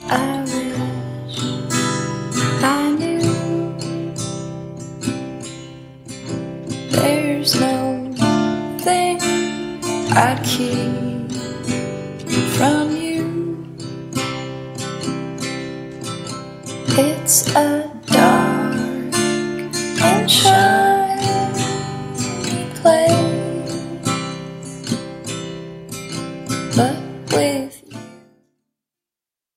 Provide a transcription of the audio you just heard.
I wish I knew there's no thing I'd keep from you. It's a